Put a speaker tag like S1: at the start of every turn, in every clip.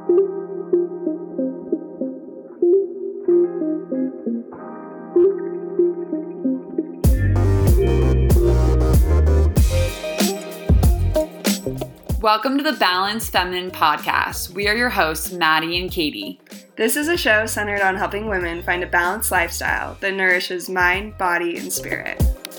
S1: Welcome to the Balanced Feminine Podcast. We are your hosts, Maddie and Katie.
S2: This is a show centered on helping women find a balanced lifestyle that nourishes mind, body, and spirit.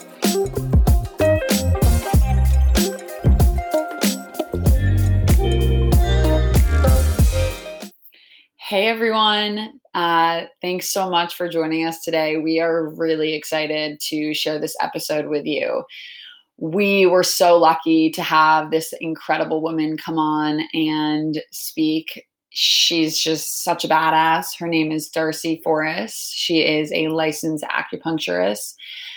S1: Hey everyone. Thanks so much for joining us today. We are really excited to share this episode with you. We were so lucky to have this incredible woman come on and speak. She's just such a badass. Her name is Darcy Forrest. She is a licensed acupuncturist.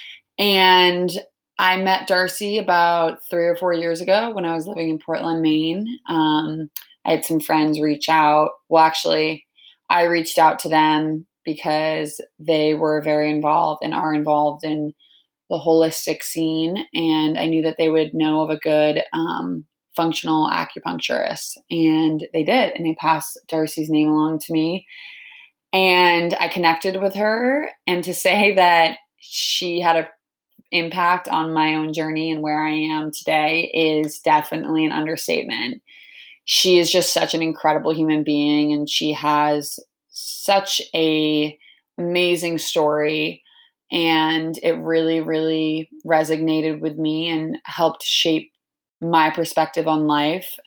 S1: And I met Darcy about 3 or 4 years ago when I was living in Portland, Maine. I had some friends reach out. Well, actually, I reached out to them because they were very involved and are involved in the holistic scene. And I knew that they would know of a good functional acupuncturist. And they did. And they passed Darcy's name along to me. And I connected with her. And to say that she had an impact on my own journey and where I am today is definitely an understatement. She is just such an incredible human being. And she has such an amazing story. And it really, really resonated with me and helped shape my perspective on life.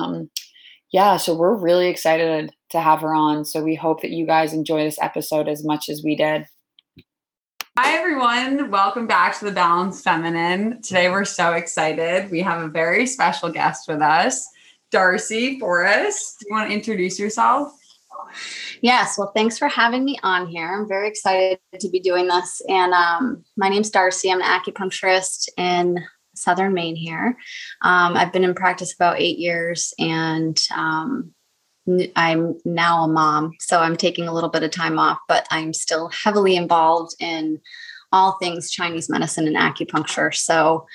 S1: So we're really excited to have her on. So we hope that you guys enjoy this episode as much as we did. Hi, everyone. Welcome back to the Balanced Feminine. Today, we're so excited. We have a very special guest with us, Darcy Forrest. Do you want to introduce yourself?
S3: Yes. Well, thanks for having me on here. I'm very excited to be doing this. And my name's Darcy. I'm an acupuncturist in Southern Maine here. I've been in practice about 8 years, and I'm now a mom. So I'm taking a little bit of time off, but I'm still heavily involved in all things Chinese medicine and acupuncture. So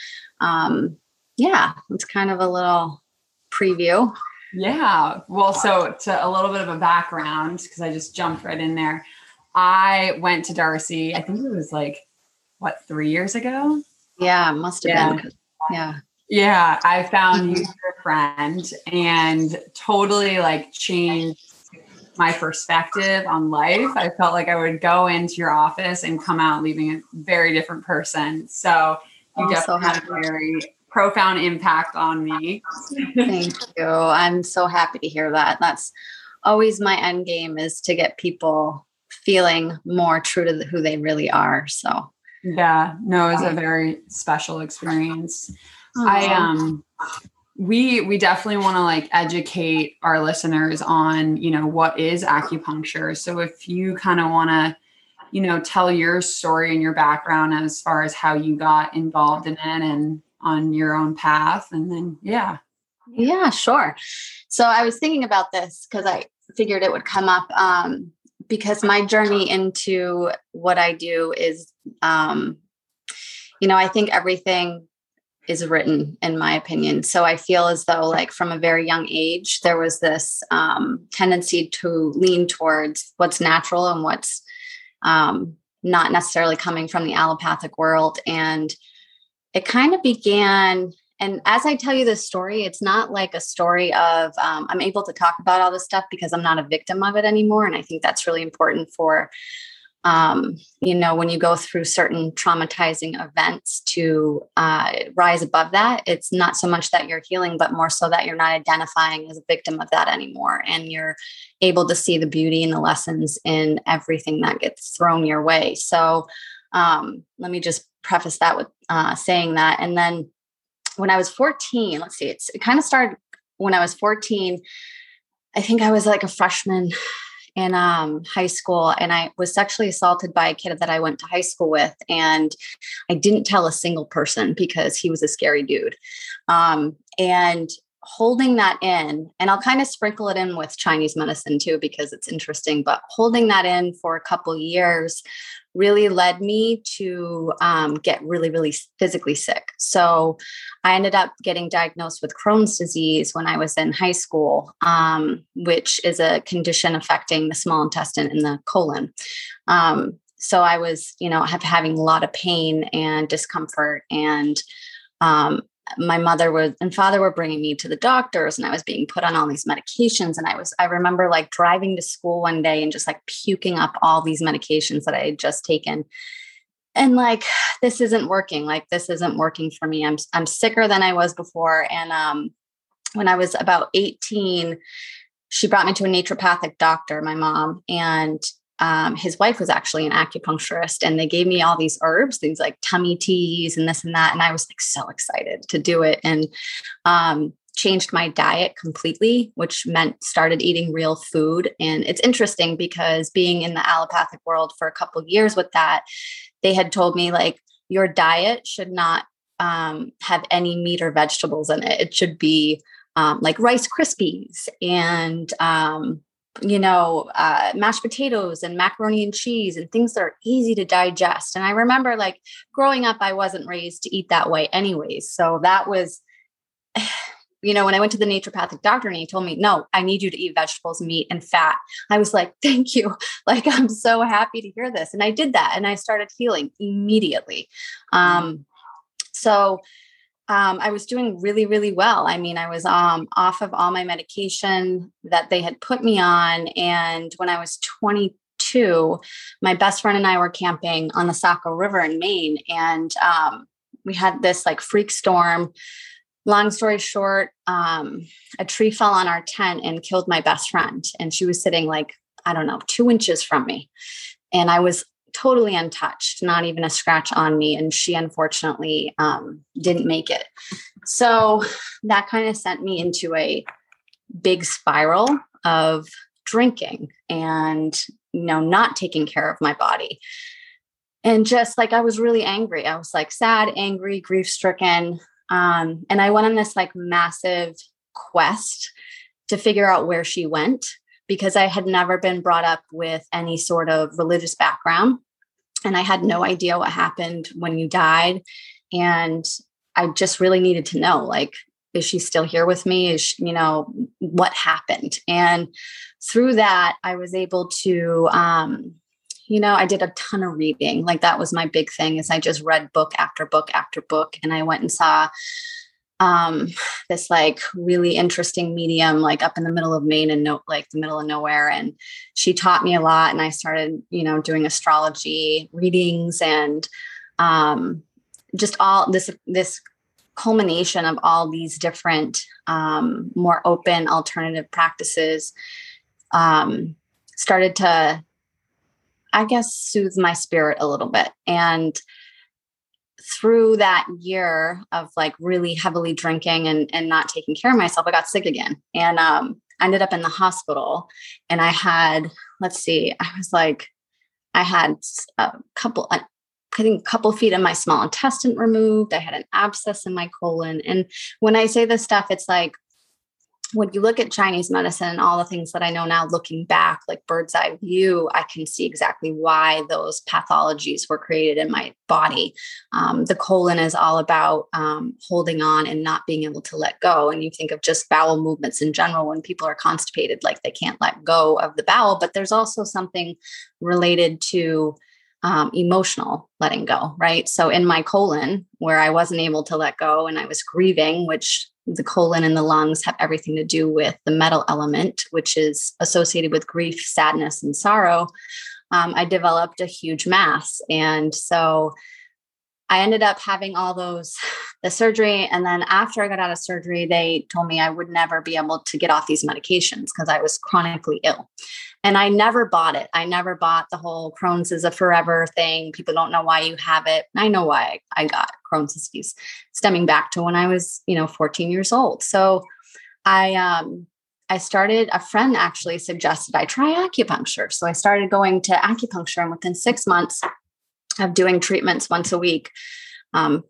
S3: it's kind of a little preview.
S1: Yeah. Well, so to a little bit of a background, because I just jumped right in there. I went to Darcy, I think it was 3 years ago?
S3: Yeah, it must have been. Yeah.
S1: Yeah. I found you through a friend and totally changed my perspective on life. I felt like I would go into your office and come out leaving a very different person. So you definitely had a very profound impact on me.
S3: Thank you. I'm so happy to hear that. That's always my end game, is to get people feeling more true to who they really are. So
S1: yeah, no, it was a very special experience. We definitely want to educate our listeners on, what is acupuncture. So if you kind of want to, tell your story and your background as far as how you got involved in it and on your own path. And then,
S3: Yeah, sure. So I was thinking about this because I figured it would come up because my journey into what I do is, I think everything is written, in my opinion. So I feel as though from a very young age, there was this tendency to lean towards what's natural and what's not necessarily coming from the allopathic world. And it kind of began, and as I tell you this story, it's not like a story of, I'm able to talk about all this stuff because I'm not a victim of it anymore. And I think that's really important for, when you go through certain traumatizing events to rise above that. It's not so much that you're healing, but more so that you're not identifying as a victim of that anymore. And you're able to see the beauty and the lessons in everything that gets thrown your way. So let me just preface that with saying that. And then when I was 14, it kind of started when I was 14. I think I was a freshman in high school, and I was sexually assaulted by a kid that I went to high school with. And I didn't tell a single person because he was a scary dude. And holding that in, and I'll kind of sprinkle it in with Chinese medicine too, because it's interesting, but holding that in for a couple years really led me to get really, really physically sick. So I ended up getting diagnosed with Crohn's disease when I was in high school, which is a condition affecting the small intestine and the colon. So I was, having a lot of pain and discomfort, and my mother and father were bringing me to the doctors, and I was being put on all these medications. And I remember like driving to school one day and just like puking up all these medications that I had just taken. And like, this isn't working. Like, this isn't working for me. I'm sicker than I was before. And when I was about 18, she brought me to a naturopathic doctor, my mom, and his wife was actually an acupuncturist, and they gave me all these herbs, things like tummy teas and this and that. And I was like so excited to do it, and changed my diet completely, which meant started eating real food. And it's interesting because being in the allopathic world for a couple of years with that, they had told me like, your diet should not have any meat or vegetables in it. It should be like Rice Krispies and mashed potatoes and macaroni and cheese and things that are easy to digest. And I remember like growing up, I wasn't raised to eat that way anyways. So that was, when I went to the naturopathic doctor and he told me, no, I need you to eat vegetables, meat, and fat. I was like, thank you. Like, I'm so happy to hear this. And I did that. And I started healing immediately. I was doing really, really well. I mean, I was off of all my medication that they had put me on. And when I was 22, my best friend and I were camping on the Saco River in Maine. And we had this like freak storm. Long story short, a tree fell on our tent and killed my best friend. And she was sitting like, 2 inches from me. And I was totally untouched, not even a scratch on me. And she unfortunately didn't make it. So that kind of sent me into a big spiral of drinking and, not taking care of my body. And just like, I was really angry. I was like sad, angry, grief stricken. And I went on this like massive quest to figure out where she went, because I had never been brought up with any sort of religious background. And I had no idea what happened when you died. And I just really needed to know, like, is she still here with me? What happened? And through that, I was able to, I did a ton of reading. Like, that was my big thing, is I just read book after book after book. And I went and saw this like really interesting medium, like up in the middle of Maine and the middle of nowhere. And she taught me a lot. And I started, doing astrology readings and just all this culmination of all these different, more open alternative practices started to, I guess, soothe my spirit a little bit. And through that year of like really heavily drinking and not taking care of myself, I got sick again, and ended up in the hospital. And I had, I had a couple feet of my small intestine removed. I had an abscess in my colon. And when I say this stuff, it's like, when you look at Chinese medicine and all the things that I know now, looking back, like bird's eye view, I can see exactly why those pathologies were created in my body. The colon is all about holding on and not being able to let go. And you think of just bowel movements in general, when people are constipated, like they can't let go of the bowel, but there's also something related to emotional letting go, right? So in my colon, where I wasn't able to let go and I was grieving, which the colon and the lungs have everything to do with the metal element, which is associated with grief, sadness, and sorrow, I developed a huge mass. And so I ended up having the surgery. And then after I got out of surgery, they told me I would never be able to get off these medications because I was chronically ill. And I never bought it. I never bought the whole Crohn's is a forever thing. People don't know why you have it. I know why I got Crohn's disease, stemming back to when I was, 14 years old. So I started, a friend actually suggested I try acupuncture. So I started going to acupuncture, and within 6 months of doing treatments once a week,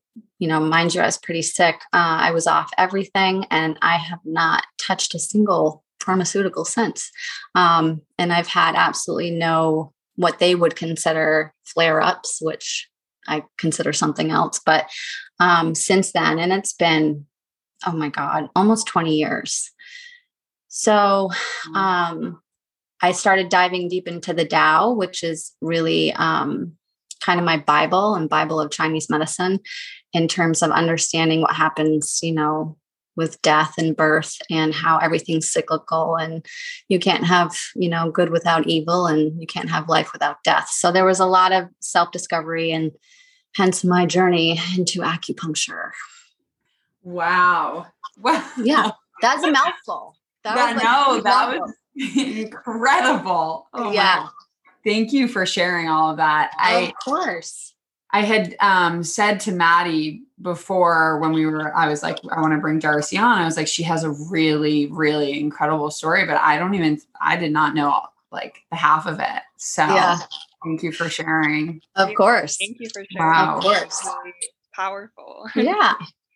S3: mind you, I was pretty sick. I was off everything, and I have not touched a single pharmaceutical since. And I've had absolutely no, what they would consider flare-ups, which I consider something else. But since then, and it's been, oh my God, almost 20 years. So I started diving deep into the Tao, which is really kind of my Bible and Bible of Chinese medicine in terms of understanding what happens, with death and birth and how everything's cyclical, and you can't have, good without evil, and you can't have life without death. So there was a lot of self-discovery, and hence my journey into acupuncture.
S1: Wow.
S3: Yeah. That's a mouthful.
S1: That was incredible. Oh
S3: yeah.
S1: Thank you for sharing all of that.
S3: Of course.
S1: I had said to Maddie before I was like, I want to bring Darcy on. I was like, she has a really, really incredible story, but I did not know like the half of it. So thank you for sharing.
S3: Of course.
S2: Thank you for sharing.
S1: Wow.
S3: Of course.
S2: Really powerful.
S3: Yeah.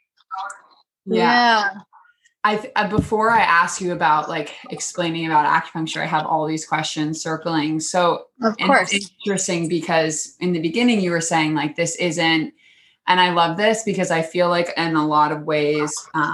S1: Yeah. Before I ask you about like explaining about acupuncture, I have all these questions circling. So
S3: of course,
S1: it's interesting because in the beginning you were saying like, this isn't, and I love this because I feel like in a lot of ways,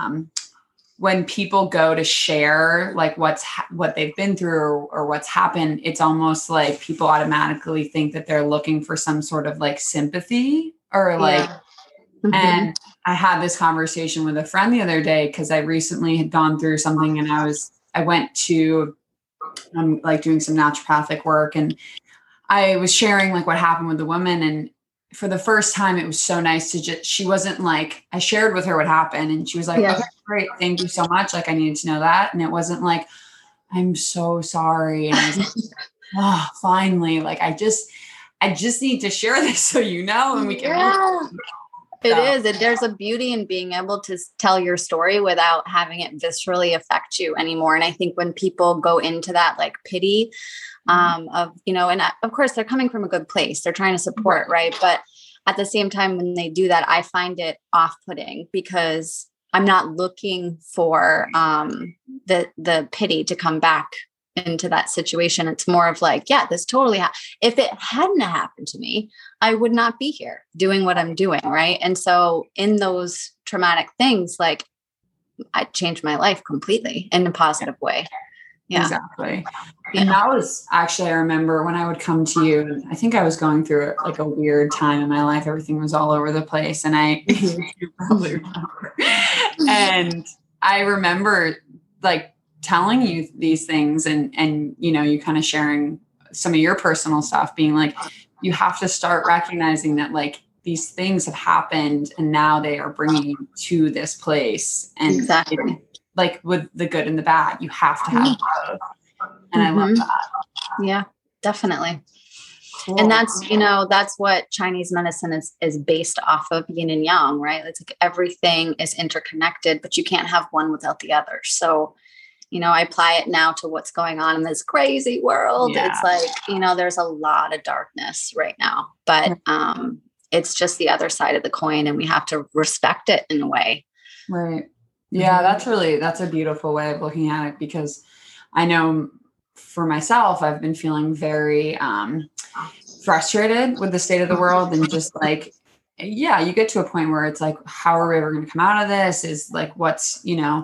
S1: when people go to share like what they've been through or what's happened, it's almost like people automatically think that they're looking for some sort of like sympathy or like, and I had this conversation with a friend the other day because I recently had gone through something, and I went to like doing some naturopathic work, and I was sharing like what happened with the woman. And for the first time, it was so nice to she wasn't like, I shared with her what happened, and she was like, okay, great. Thank you so much. Like I needed to know that. And it wasn't like, I'm so sorry. And I was like, oh, finally, like I just need to share this so and we can
S3: It is. There's a beauty in being able to tell your story without having it viscerally affect you anymore. And I think when people go into that like pity of, and of course they're coming from a good place, they're trying to support, right? But at the same time, when they do that, I find it off-putting because I'm not looking for the pity to come back into that situation. It's more of like, this totally if it hadn't happened to me, I would not be here doing what I'm doing, right? And so in those traumatic things, like I changed my life completely in a positive way. Yeah,
S1: exactly. And that was actually, I remember when I would come to you, and I think I was going through like a weird time in my life. Everything was all over the place, and you probably remember. And I remember like telling you these things and you kind of sharing some of your personal stuff, being like, you have to start recognizing that like these things have happened and now they are bringing you to this place. And
S3: exactly.
S1: Like with the good and the bad, you have to have both. And I love that.
S3: Yeah, definitely.
S1: Cool.
S3: And that's what Chinese medicine is based off of, yin and yang, right? It's like everything is interconnected, but you can't have one without the other. So I apply it now to what's going on in this crazy world. Yeah. It's like, there's a lot of darkness right now, but it's just the other side of the coin, and we have to respect it in a way.
S1: Right. Yeah, that's a beautiful way of looking at it, because I know for myself, I've been feeling very frustrated with the state of the world, and just like, you get to a point where it's like, how are we ever going to come out of this? Is like, what's,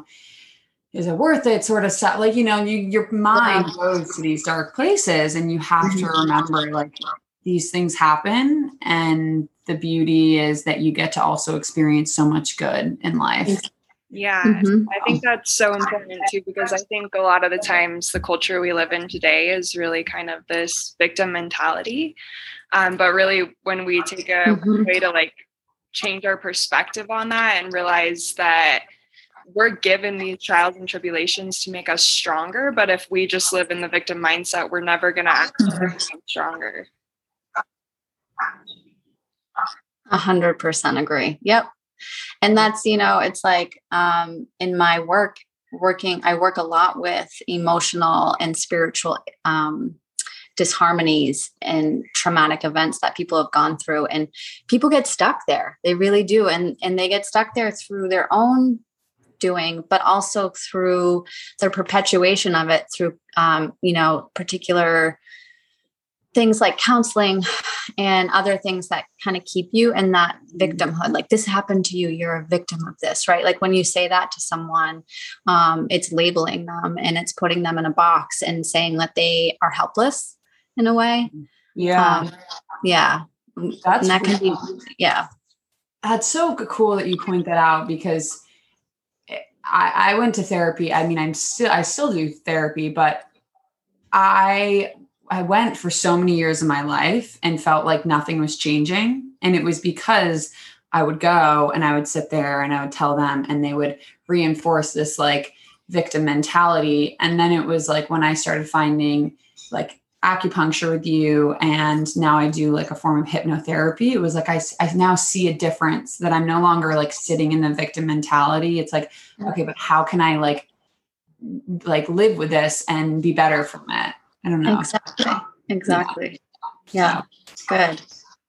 S1: is it worth it sort of stuff? Like, your mind goes to these dark places, and you have to remember like these things happen. And the beauty is that you get to also experience so much good in life.
S2: Yeah, I think that's so important too, because I think a lot of the times the culture we live in today is really kind of this victim mentality. But really when we take a way to like change our perspective on that and realize that we're given these trials and tribulations to make us stronger. But if we just live in the victim mindset, we're never going to actually become stronger.
S3: 100% agree. Yep. And that's, it's like in my I work a lot with emotional and spiritual disharmonies and traumatic events that people have gone through, and people get stuck there. They really do. And they get stuck there through their own doing, but also through their perpetuation of it through, particular things like counseling and other things that kind of keep you in that victimhood. Like, this happened to you, you're a victim of this, right? Like when you say that to someone, it's labeling them and it's putting them in a box and saying that they are helpless in a way.
S1: Yeah.
S3: That's that can be,
S1: That's so cool that you point that out, because I went to therapy. I mean, I still do therapy, but I went for so many years of my life and felt like nothing was changing. And it was because I would go and I would sit there and I would tell them, and they would reinforce this like victim mentality. And then it was like when I started finding like acupuncture with you, and now I do like a form of hypnotherapy, it was like I now see a difference, that I'm no longer like sitting in the victim mentality. It's like, okay, but how can I like live with this and be better from it? I don't know.
S3: Exactly. Yeah. Good.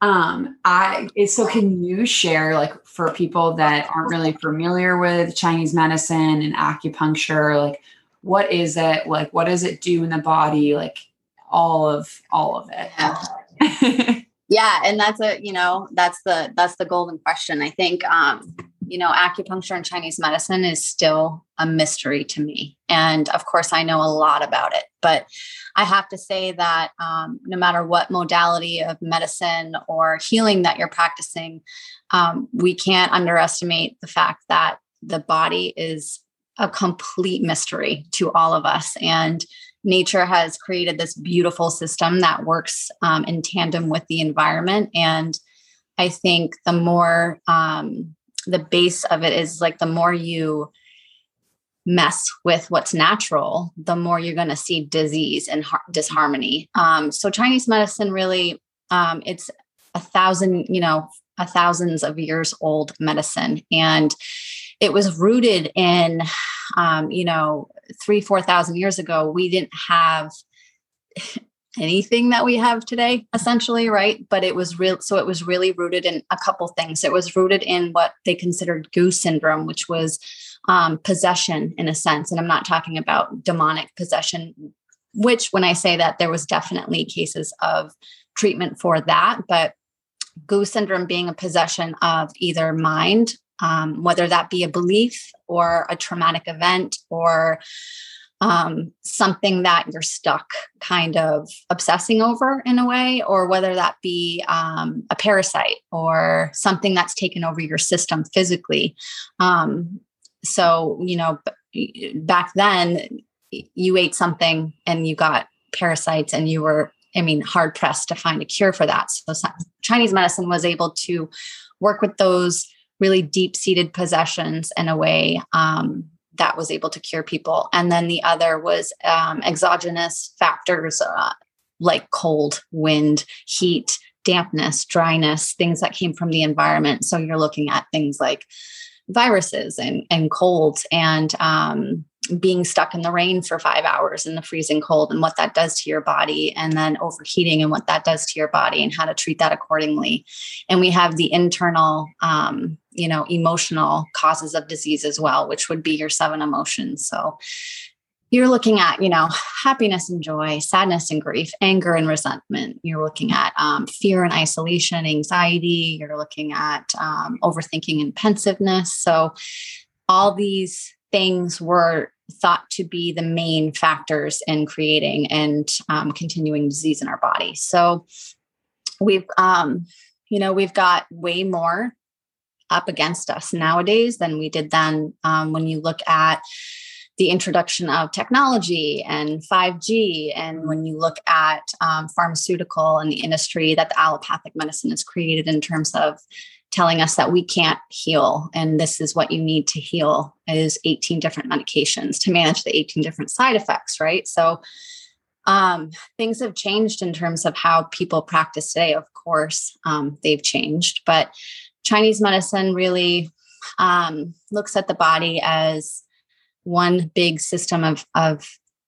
S1: So can you share, like, for people that aren't really familiar with Chinese medicine and acupuncture, like, what is it? Like, what does it do in the body? Like, all of it.
S3: Yeah. And that's the golden question. I think, acupuncture and Chinese medicine is still a mystery to me. And of course I know a lot about it, but I have to say that, no matter what modality of medicine or healing that you're practicing, we can't underestimate the fact that the body is a complete mystery to all of us. And nature has created this beautiful system that works in tandem with the environment. And I think the more, the base of it is like, the more you mess with what's natural, the more you're going to see disease and disharmony. So Chinese medicine really, it's thousands of years old medicine. And it was rooted in, 4,000 years ago, we didn't have anything that we have today, essentially, right? But it was real. So it was really rooted in a couple things. It was rooted in what they considered Gu syndrome, which was possession in a sense. And I'm not talking about demonic possession, which, when I say that, there was definitely cases of treatment for that. But Gu syndrome being a possession of either mind, whether that be a belief or a traumatic event, or something that you're stuck kind of obsessing over in a way, or whether that be a parasite or something that's taken over your system physically. So, back then you ate something and you got parasites, and you were, hard pressed to find a cure for that. So Chinese medicine was able to work with those really deep-seated possessions in a way that was able to cure people. And then the other was exogenous factors like cold, wind, heat, dampness, dryness, things that came from the environment. So you're looking at things like viruses and colds, and being stuck in the rain for 5 hours in the freezing cold, and what that does to your body, and then overheating and what that does to your body, and how to treat that accordingly. And we have the internal, emotional causes of disease as well, which would be your 7 emotions. So you're looking at, happiness and joy, sadness and grief, anger and resentment. You're looking at fear and isolation, anxiety. You're looking at overthinking and pensiveness. So all these things were thought to be the main factors in creating and continuing disease in our body. So we've got way more up against us nowadays than we did then. When you look at the introduction of technology and 5G, and when you look at pharmaceutical and the industry that the allopathic medicine has created in terms of telling us that we can't heal, and this is what you need to heal, is 18 different medications to manage the 18 different side effects, right? So things have changed in terms of how people practice today. Of course, they've changed, but Chinese medicine really looks at the body as one big system of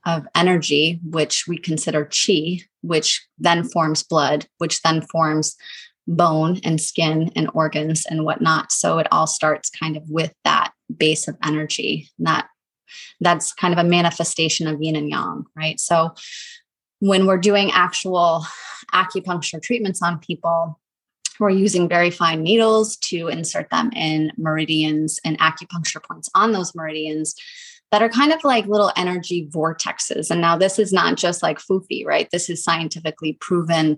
S3: of energy, which we consider chi, which then forms blood, which then forms bone and skin and organs and whatnot. So it all starts kind of with that base of energy. That's kind of a manifestation of yin and yang, right? So when we're doing actual acupuncture treatments on people, we're using very fine needles to insert them in meridians and acupuncture points on those meridians that are kind of like little energy vortexes. And now this is not just like foofy, right? This is scientifically proven,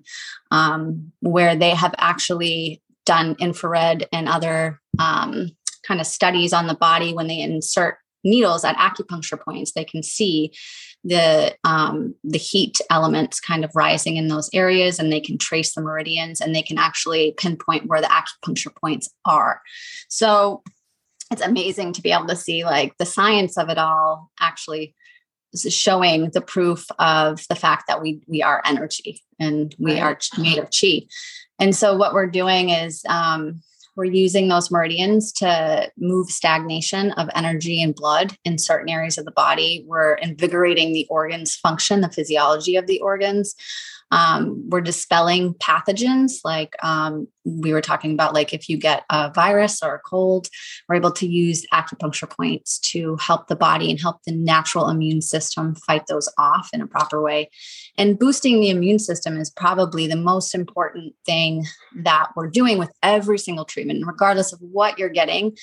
S3: where they have actually done infrared and other kind of studies on the body. When they insert needles at acupuncture points, they can see the heat elements kind of rising in those areas, and they can trace the meridians, and they can actually pinpoint where the acupuncture points are. So it's amazing to be able to see like the science of it all actually is showing the proof of the fact that we are energy and we are made of chi. And so what we're doing is we're using those meridians to move stagnation of energy and blood in certain areas of the body. We're invigorating the organs' function, the physiology of the organs. We're dispelling pathogens. Like we were talking about, like if you get a virus or a cold, we're able to use acupuncture points to help the body and help the natural immune system fight those off in a proper way. And boosting the immune system is probably the most important thing that we're doing with every single treatment, regardless of what you're getting.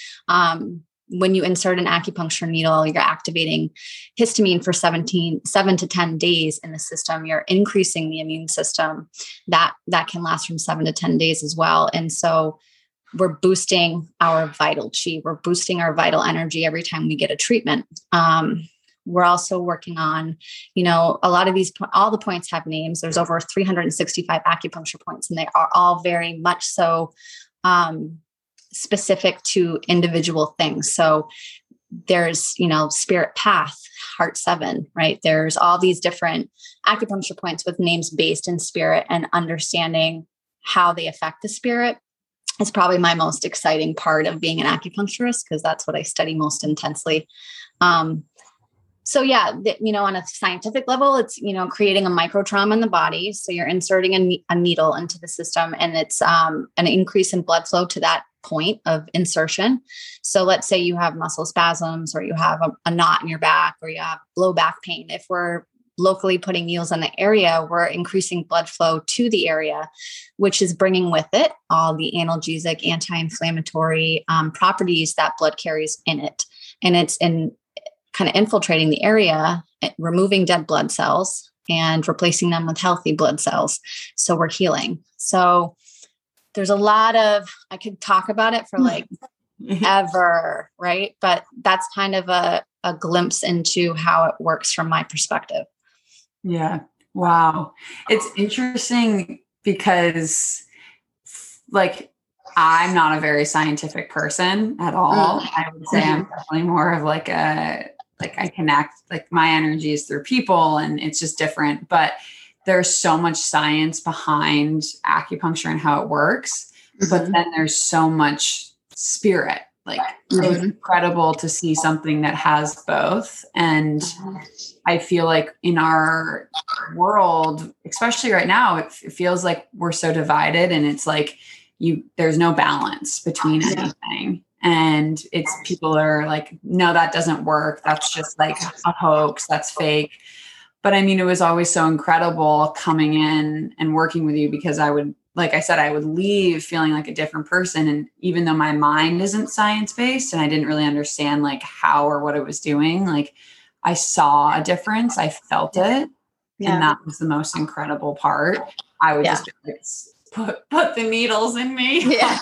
S3: When you insert an acupuncture needle, you're activating histamine for 7 to 10 days in the system. You're increasing the immune system. That can last from 7 to 10 days as well. And so we're boosting our vital chi. We're boosting our vital energy every time we get a treatment. We're also working on, a lot of all the points have names. There's over 365 acupuncture points, and they are all very much so specific to individual things. So there's, spirit path, heart 7, right? There's all these different acupuncture points with names based in spirit, and understanding how they affect the spirit is probably my most exciting part of being an acupuncturist, because that's what I study most intensely. So yeah, on a scientific level, it's, creating a micro trauma in the body. So you're inserting a needle into the system, and it's an increase in blood flow to that point of insertion. So let's say you have muscle spasms, or you have a knot in your back, or you have low back pain. If we're locally putting needles in the area, we're increasing blood flow to the area, which is bringing with it all the analgesic, anti-inflammatory properties that blood carries in it. And it's kind of infiltrating the area, removing dead blood cells and replacing them with healthy blood cells. So we're healing. So there's a lot I could talk about it for like ever, right? But that's kind of a glimpse into how it works from my perspective.
S1: Yeah. Wow. It's interesting because like, I'm not a very scientific person at all. I would say I'm definitely more of like I connect, like my energy is through people, and it's just different, but there's so much science behind acupuncture and how it works. But then there's so much spirit, like it's incredible to see something that has both. And I feel like in our world, especially right now, it feels like we're so divided, and it's like, there's no balance between anything. And it's people are like, no, that doesn't work. That's just like a hoax. That's fake. But I mean, it was always so incredible coming in and working with you, because I would leave feeling like a different person. And even though my mind isn't science-based and I didn't really understand like how or what it was doing, like I saw a difference. I felt it. And that was the most incredible part. I would just be like, put the needles in me.
S3: Yeah.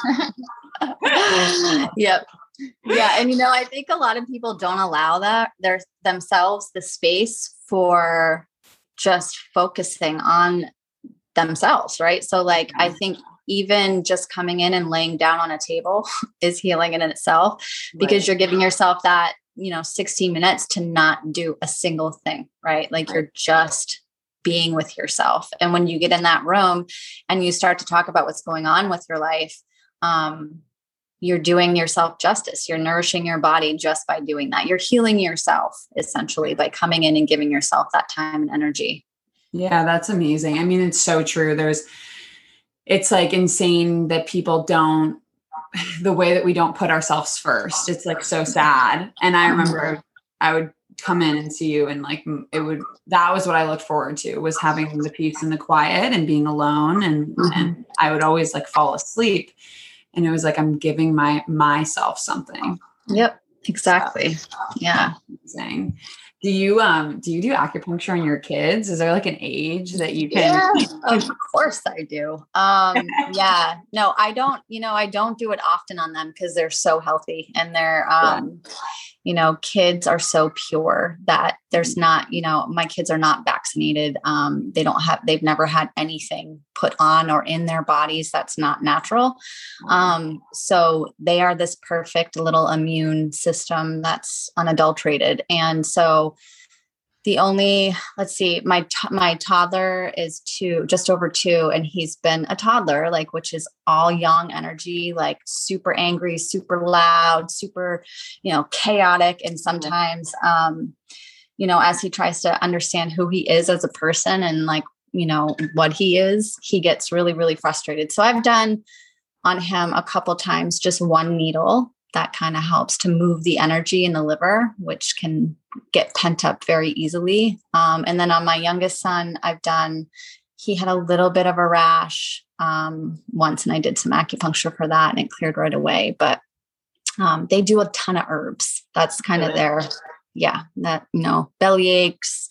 S3: Yep. Yeah. And, I think a lot of people don't allow themselves the space for just focusing on themselves. Right. So like, I think even just coming in and laying down on a table is healing in itself, because you're giving yourself that, 16 minutes to not do a single thing, right? Like you're just being with yourself. And when you get in that room and you start to talk about what's going on with your life, you're doing yourself justice. You're nourishing your body just by doing that. You're healing yourself essentially by coming in and giving yourself that time and energy.
S1: Yeah, that's amazing. I mean, it's so true. It's like insane that people don't, the way that we don't put ourselves first. It's like so sad. And I remember I would come in and see you, and like that was what I looked forward to, was having the peace and the quiet and being alone. And I would always like fall asleep. And it was like, I'm giving myself something.
S3: Yep, exactly. Yeah.
S1: Amazing. Do you do acupuncture on your kids? Is there like an age that you can?
S3: Yeah, of course I do. Yeah, no, I don't do it often on them because they're so healthy, and they're, kids are so pure that there's not, my kids are not vaccinated. They've never had anything put on or in their bodies that's not natural. So they are this perfect little immune system that's unadulterated. And so my toddler is just over 2, and he's been a toddler, like, which is all yang energy, like super angry, super loud, super, chaotic. And sometimes, as he tries to understand who he is as a person and like, what he is, he gets really, really frustrated. So I've done on him a couple times, just one needle that kind of helps to move the energy in the liver, which can get pent up very easily. And then on my youngest son, he had a little bit of a rash once, and I did some acupuncture for that, and it cleared right away. But they do a ton of herbs. That's kind of belly aches,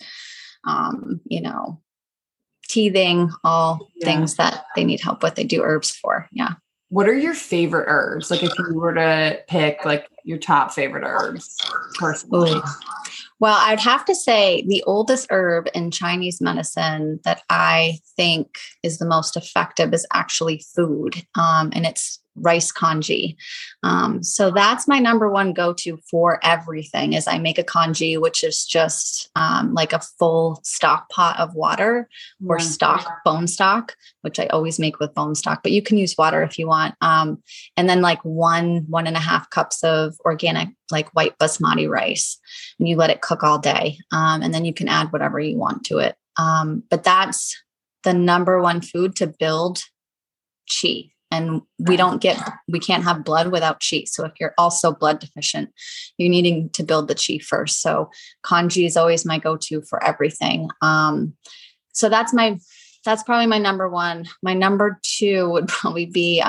S3: teething, all things that they need help with. They do herbs for. Yeah.
S1: What are your favorite herbs? Like if you were to pick like your top favorite herbs personally.
S3: Ooh. Well, I'd have to say the oldest herb in Chinese medicine that I think is the most effective is actually food. And it's rice congee. So that's my number one go-to for everything. Is I make a congee, which is just like a full stock pot of water or bone stock, which I always make with bone stock, but you can use water if you want. And then like 1.5 cups of organic, like white basmati rice, and you let it cook all day. And then you can add whatever you want to it. But that's the number one food to build qi. And we can't have blood without qi. So if you're also blood deficient, you're needing to build the qi first. So congee is always my go-to for everything. So that's probably my number one. My number 2 would probably be,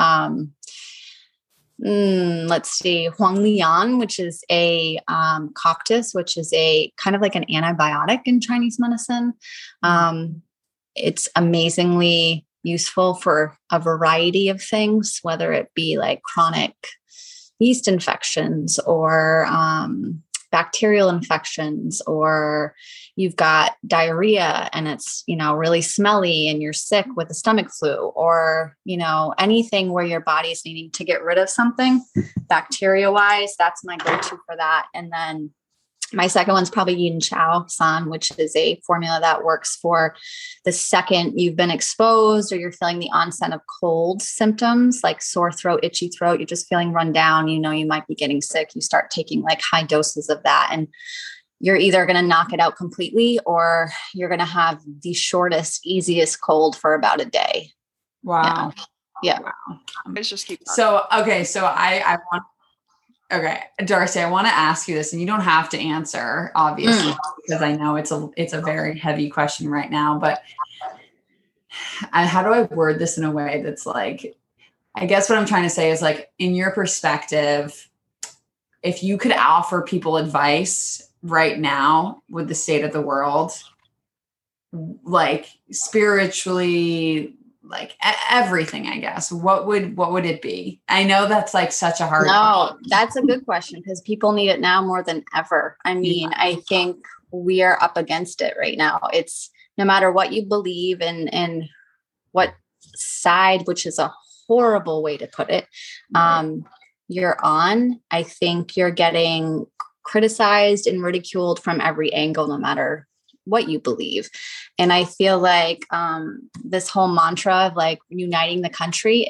S3: let's see, Huanglian, which is a cactus, which is a kind of like an antibiotic in Chinese medicine. It's amazingly useful for a variety of things, whether it be like chronic yeast infections or bacterial infections, or you've got diarrhea and it's, really smelly and you're sick with a stomach flu, or, anything where your body's needing to get rid of something bacteria wise. That's my go-to for that. And then my second one's probably Yin Chao San, which is a formula that works for the second you've been exposed or you're feeling the onset of cold symptoms like sore throat, itchy throat. You're just feeling run down. You might be getting sick. You start taking like high doses of that, and you're either going to knock it out completely or you're going to have the shortest, easiest cold for about a day.
S1: Wow.
S3: Yeah.
S1: Wow.
S2: Let's just keep talking.
S1: So, okay. So Okay, Darcy, I want to ask you this, and you don't have to answer, obviously, because I know it's a very heavy question right now, but how do I word this in a way that's like, I guess what I'm trying to say is like, in your perspective, if you could offer people advice right now with the state of the world, like spiritually, like everything, I guess, what would it be? I know that's like such a hard question.
S3: That's a good question because people need it now more than ever. I mean, I think we are up against it right now. It's no matter what you believe and what side, which is a horrible way to put it, you're on. I think you're getting criticized and ridiculed from every angle, no matter what you believe. And I feel like this whole mantra of like uniting the country, it's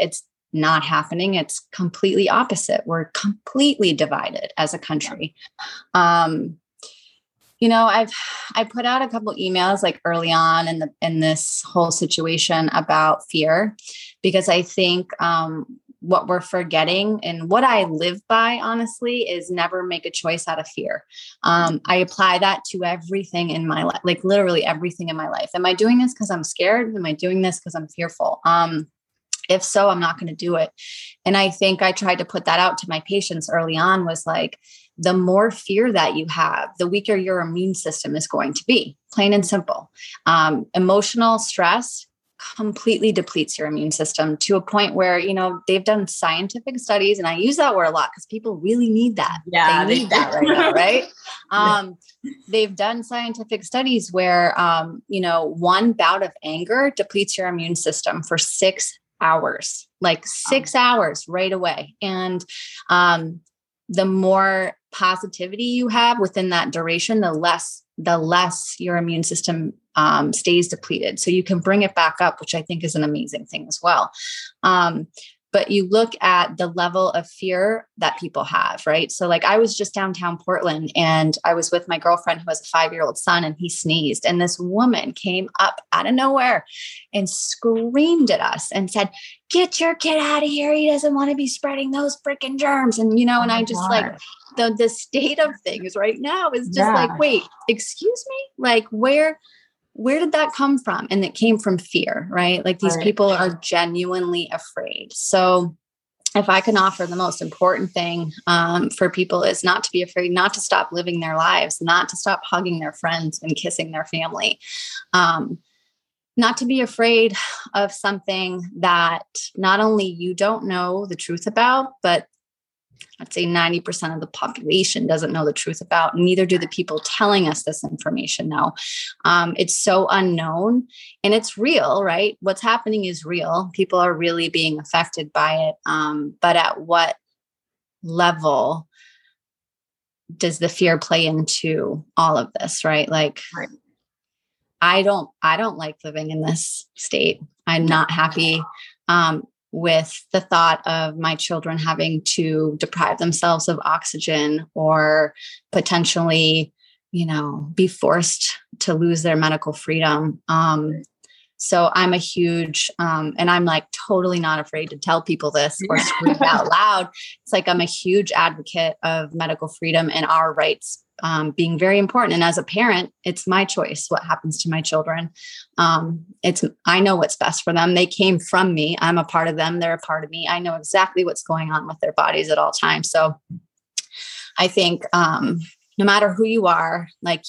S3: not happening. It's completely opposite. We're completely divided as a country. I put out a couple emails like early on in this whole situation about fear, because I think what we're forgetting and what I live by, honestly, is never make a choice out of fear. I apply that to everything in my life, like literally everything in my life. Am I doing this because I'm scared? Am I doing this because I'm fearful? If so, I'm not going to do it. And I think I tried to put that out to my patients early on, was like, the more fear that you have, the weaker your immune system is going to be, plain and simple. Emotional stress completely depletes your immune system to a point where, they've done scientific studies, and I use that word a lot because people really need that.
S1: Yeah,
S3: they need that right now, right? They've done scientific studies where, one bout of anger depletes your immune system for 6 hours, like 6 hours right away. And the more positivity you have within that duration, the less your immune system stays depleted. So you can bring it back up, which I think is an amazing thing as well. But you look at the level of fear that people have, right? So like I was just downtown Portland, and I was with my girlfriend who has a 5-year-old son, and he sneezed. And this woman came up out of nowhere and screamed at us and said, "Get your kid out of here. He doesn't want to be spreading those freaking germs." And, and I just like the state of things right now is just like, wait, excuse me? Like where did that come from? And it came from fear, right? Like these people are genuinely afraid. So if I can offer the most important thing for people is not to be afraid, not to stop living their lives, not to stop hugging their friends and kissing their family, not to be afraid of something that not only you don't know the truth about, but I'd say 90% of the population doesn't know the truth about, and neither do the people telling us this information know. It's so unknown, and it's real, right? What's happening is real. People are really being affected by it. But at what level does the fear play into all of this, right? Like, I don't like living in this state. I'm not happy with the thought of my children having to deprive themselves of oxygen or potentially, be forced to lose their medical freedom. So I'm a huge, and I'm like totally not afraid to tell people this or scream out loud. It's like, I'm a huge advocate of medical freedom and our rights being very important. And as a parent, it's my choice what happens to my children. I know what's best for them. They came from me. I'm a part of them. They're a part of me. I know exactly what's going on with their bodies at all times. So I think no matter who you are, like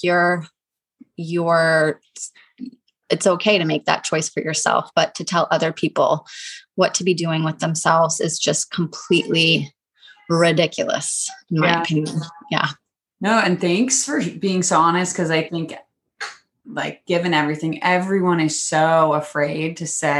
S3: it's okay to make that choice for yourself, but to tell other people what to be doing with themselves is just completely ridiculous, in my opinion. Yeah.
S1: No, and thanks for being so honest, because I think, like, given everything, everyone is so afraid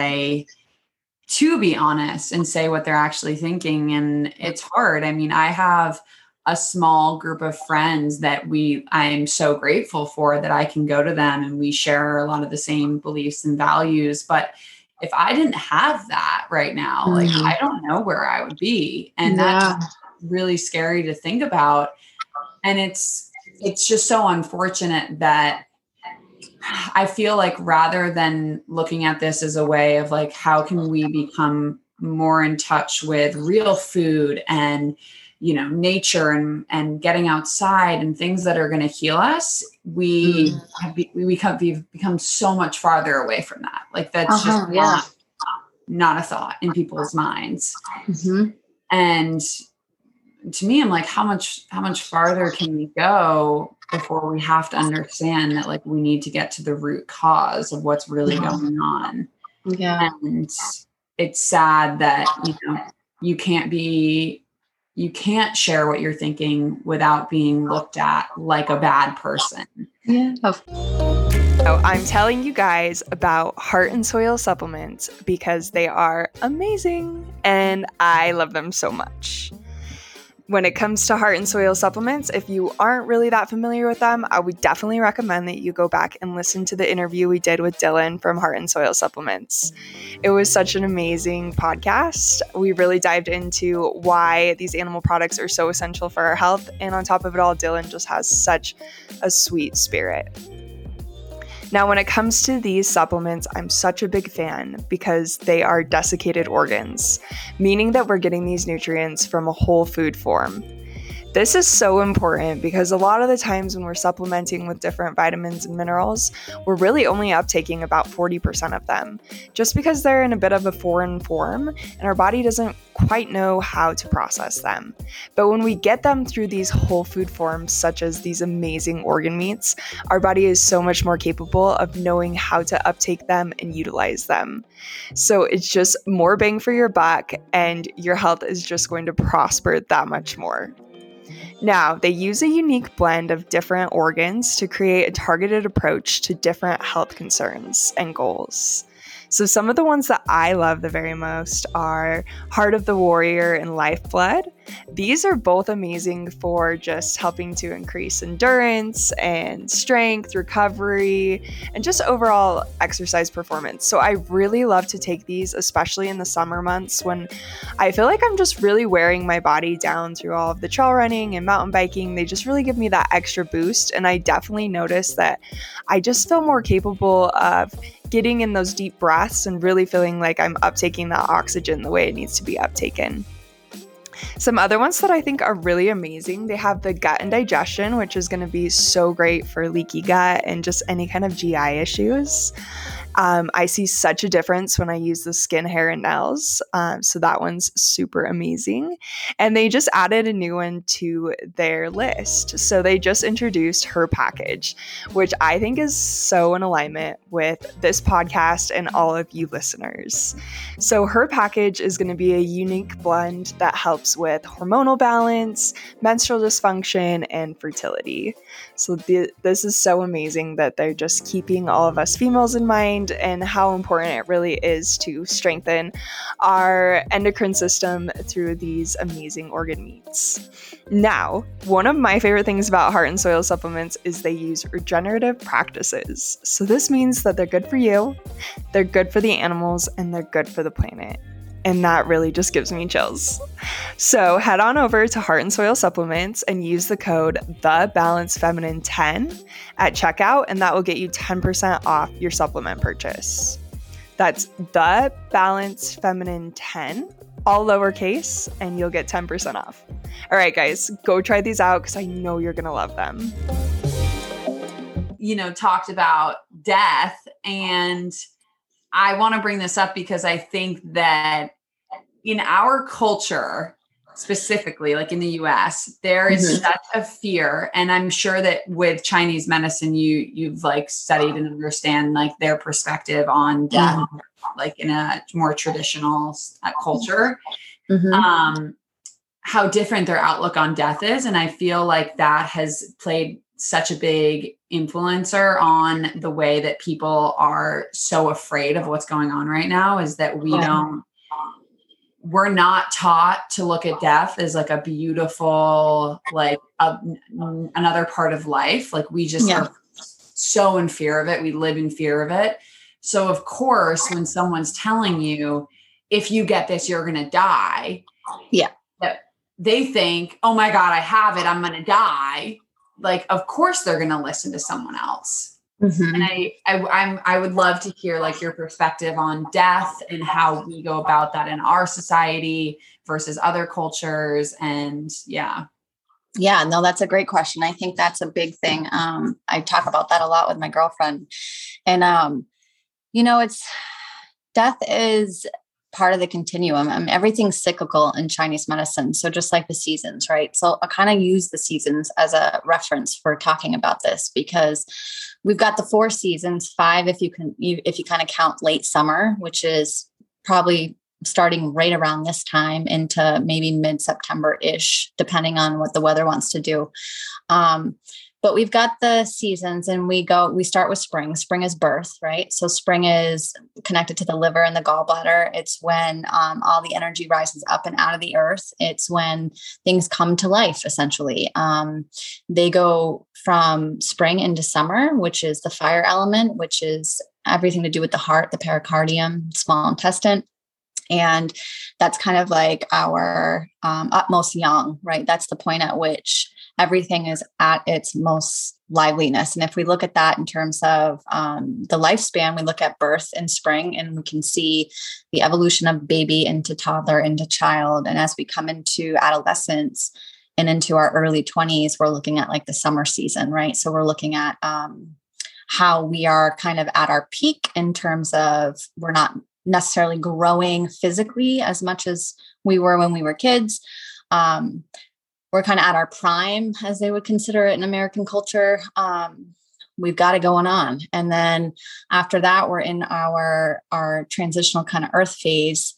S1: to be honest and say what they're actually thinking. And it's hard. I mean, I have a small group of friends that I'm so grateful for, that I can go to them and we share a lot of the same beliefs and values. But if I didn't have that right now, like, I don't know where I would be. And that's really scary to think about. And it's just so unfortunate that I feel like, rather than looking at this as a way of like, how can we become more in touch with real food and, nature and getting outside and things that are going to heal us, we've become so much farther away from that. Like, that's just not a thought in people's minds. Mm-hmm. And to me, I'm like, how much farther can we go before we have to understand that, like, we need to get to the root cause of what's really going on. Yeah. And it's sad that, you can't share what you're thinking without being looked at like a bad person.
S3: Yeah.
S2: So I'm telling you guys about Heart and Soil supplements because they are amazing and I love them so much.
S4: when it comes to Heart and Soil supplements, if you aren't really that familiar with them, I would definitely recommend that you go back and listen to the interview we did with Dylan from Heart and Soil Supplements. It was such an amazing podcast. We really dived into why these animal products are so essential for our health. And on top of it all, Dylan just has such a sweet spirit. Now, when it comes to these supplements, I'm such a big fan because they are desiccated organs, meaning that we're getting these nutrients from a whole food form. This is so important because a lot of the times when we're supplementing with different vitamins and minerals, we're really only uptaking about 40% of them, just because they're in a bit of a foreign form and our body doesn't quite know how to process them. But when we get them through these whole food forms, such as these amazing organ meats, our body is so much more capable of knowing how to uptake them and utilize them. So it's just more bang for your buck, and your health is just going to prosper that much more. Now, they use a unique blend of different organs to create a targeted approach to different health concerns and goals. So some of the ones that I love the very most are Heart of the Warrior and Lifeblood. These are both amazing for just helping to increase endurance and strength, recovery, and just overall exercise performance. So I really love to take these, especially in the summer months when I feel like I'm just really wearing my body down through all of the trail running and mountain biking. They just really give me that extra boost. And I definitely notice that I just feel more capable of getting in those deep breaths and really feeling like I'm uptaking that oxygen the way it needs to be uptaken. Some other ones that I think are really amazing, they have the gut and digestion, which is going to be so great for leaky gut and just any kind of GI issues. I see such a difference when I use the skin, hair, and nails. So that one's super amazing. And they just added a new one to their list. So they just introduced Her Package, which I think is so in alignment with this podcast and all of you listeners. So Her Package is going to be a unique blend that helps with hormonal balance, menstrual dysfunction, and fertility. So this is so amazing that they're just keeping all of us females in mind and how important it really is to strengthen our endocrine system through these amazing organ meats. Now, one of my favorite things about Heart and Soil supplements is they use regenerative practices. So this means that they're good for you, they're good for the animals, and they're good for the planet. And that really just gives me chills. So head on over to Heart and Soil Supplements and use the code TheBalanceFeminine10 at checkout, and that will get you 10% off your supplement purchase. That's TheBalanceFeminine10, all lowercase, and you'll get 10% off. All right, guys, go try these out because I know you're going to love them.
S1: Talked about death, and I want to bring this up because I think that in our culture, specifically like in the US, there is such a fear. And I'm sure that with Chinese medicine, you've like studied and understand like their perspective on death, like in a more traditional culture, how different their outlook on death is. And I feel like that has played such a big influencer on the way that people are so afraid of what's going on right now, is that we're not taught to look at death as like a beautiful, like another part of life. Like we just are so in fear of it. We live in fear of it. So of course, when someone's telling you, if you get this, you're going to die. Yeah. They think, oh my God, I have it. I'm going to die. Like, of course they're going to listen to someone else. And I would love to hear like your perspective on death and how we go about that in our society versus other cultures. And Yeah,
S3: no, that's a great question. I think that's a big thing. I talk about that a lot with my girlfriend, and, death is part of the continuum. Everything's cyclical in Chinese medicine. So just like the seasons, right? So I kind of use the seasons as a reference for talking about this, because we've got the 4 seasons, 5 if you kind of count late summer, which is probably starting right around this time into maybe mid-September-ish, depending on what the weather wants to do. But we've got the seasons, and we start with spring. Spring is birth, right? So spring is connected to the liver and the gallbladder. It's when all the energy rises up and out of the earth. It's when things come to life, essentially. They go from spring into summer, which is the fire element, which is everything to do with the heart, the pericardium, small intestine. And that's kind of like our utmost yang, right? That's the point at which everything is at its most liveliness. And if we look at that in terms of the lifespan, we look at birth in spring and we can see the evolution of baby into toddler, into child. And as we come into adolescence and into our early 20s, we're looking at like the summer season, right? So we're looking at how we are kind of at our peak in terms of we're not necessarily growing physically as much as we were when we were kids. We're kind of at our prime, as they would consider it in American culture. We've got it going on. And then after that, we're in our transitional kind of earth phase.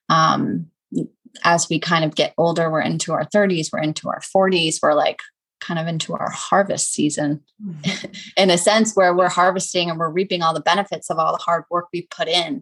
S3: As we kind of get older, we're into our 30s, we're into our 40s, we're like kind of into our harvest season in a sense where we're harvesting and we're reaping all the benefits of all the hard work we put in.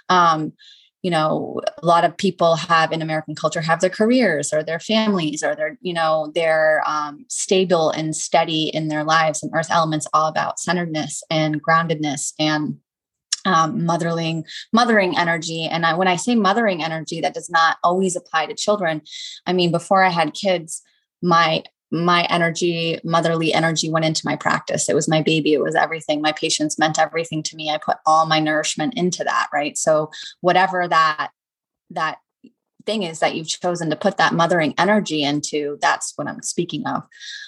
S3: You know, a lot of people have in American culture have their careers or their families or they're stable and steady in their lives, and earth element's all about centeredness and groundedness and mothering energy. And when I say mothering energy, that does not always apply to children. I mean, before I had kids, my energy, motherly energy went into my practice. It was my baby. It was everything. My patients meant everything to me. I put all my nourishment into that. Right. So whatever that thing is that you've chosen to put that mothering energy into, that's what I'm speaking of.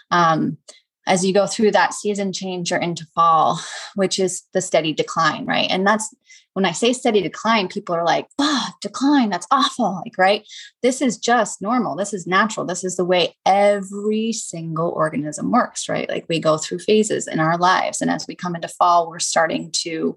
S3: As you go through that season change, you're into fall, which is the steady decline. Right. And that's when I say steady decline, people are like, decline, that's awful. Like, right. This is just normal. This is natural. This is the way every single organism works, right? Like we go through phases in our lives. And as we come into fall, we're starting to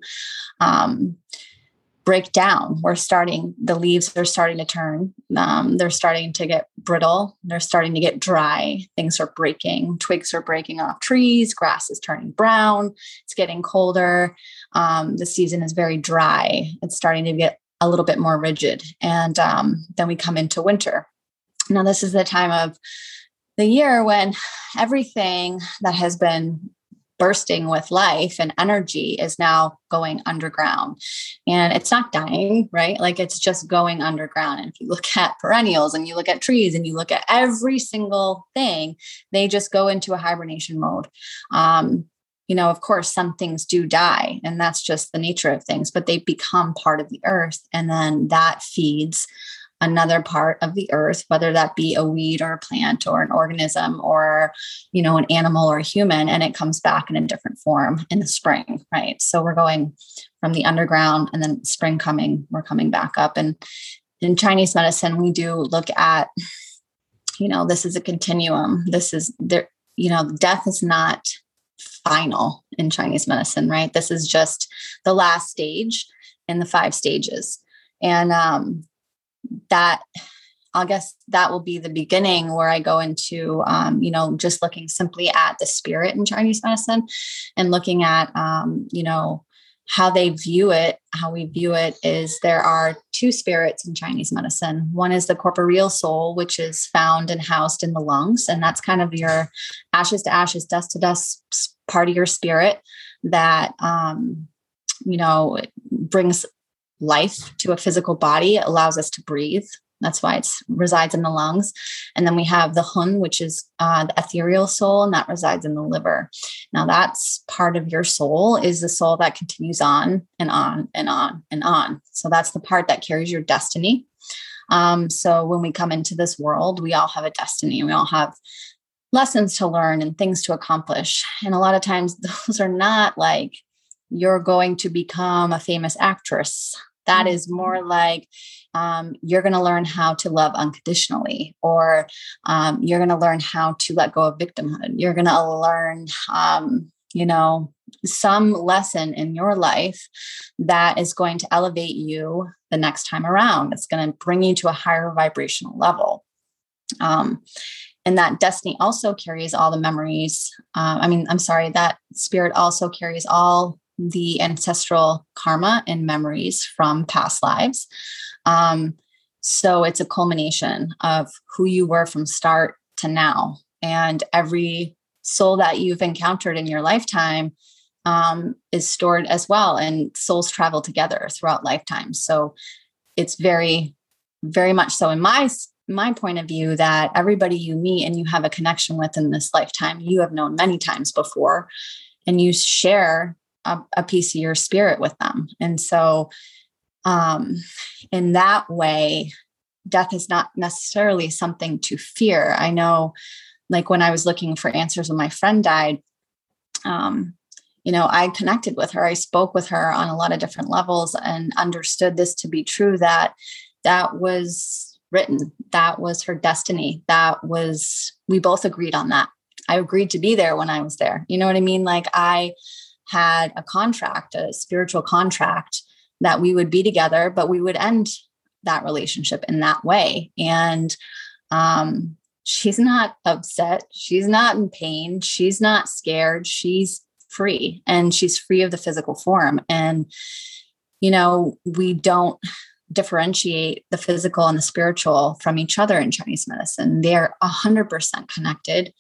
S3: break down. The leaves are starting to turn. They're starting to get brittle. They're starting to get dry. Things are breaking. Twigs are breaking off trees. Grass is turning brown. It's getting colder. The season is very dry. It's starting to get a little bit more rigid. And then we come into winter. Now, this is the time of the year when everything that has been bursting with life and energy is now going underground, and it's not dying, right? Like it's just going underground. And if you look at perennials and you look at trees and you look at every single thing, they just go into a hibernation mode. Of course, some things do die, and that's just the nature of things, but they become part of the earth. And then that feeds another part of the earth, whether that be a weed or a plant or an organism or, an animal or a human, and it comes back in a different form in the spring, right? So we're going from the underground, and then spring coming, we're coming back up. And in Chinese medicine, we do look at, this is a continuum. This is there, death is not final in Chinese medicine, right? This is just the last stage in the 5 stages. And, that I guess that will be the beginning where I go into, just looking simply at the spirit in Chinese medicine and looking at, how they view it. How we view it is there are 2 spirits in Chinese medicine. One is the corporeal soul, which is found and housed in the lungs. And that's kind of your ashes to ashes, dust to dust part of your spirit that, brings life to a physical body. It allows us to breathe. That's why it resides in the lungs. And then we have the hun, which is the ethereal soul, and that resides in the liver. Now that's part of your soul, is the soul that continues on and on and on and on. So that's the part that carries your destiny. So when we come into this world, we all have a destiny. We all have lessons to learn and things to accomplish. And a lot of times those are not like, you're going to become a famous actress. That is more like you're going to learn how to love unconditionally, or you're going to learn how to let go of victimhood. You're going to learn, some lesson in your life that is going to elevate you the next time around. It's going to bring you to a higher vibrational level. And that destiny also carries all the memories. That spirit also carries all the ancestral karma and memories from past lives. So it's a culmination of who you were from start to now. And every soul that you've encountered in your lifetime is stored as well. And souls travel together throughout lifetimes. So it's very, very much so in my point of view that everybody you meet and you have a connection with in this lifetime, you have known many times before, and you share a piece of your spirit with them. And so in that way, death is not necessarily something to fear. I know, like when I was looking for answers when my friend died, I connected with her. I spoke with her on a lot of different levels and understood this to be true, that was written. That was her destiny. We both agreed on that. I agreed to be there when I was there. You know what I mean? Like I had a spiritual contract that we would be together, but we would end that relationship in that way. And she's not upset. She's not in pain. She's not scared. She's free, and she's free of the physical form. And, we don't differentiate the physical and the spiritual from each other in Chinese medicine. They're 100% connected.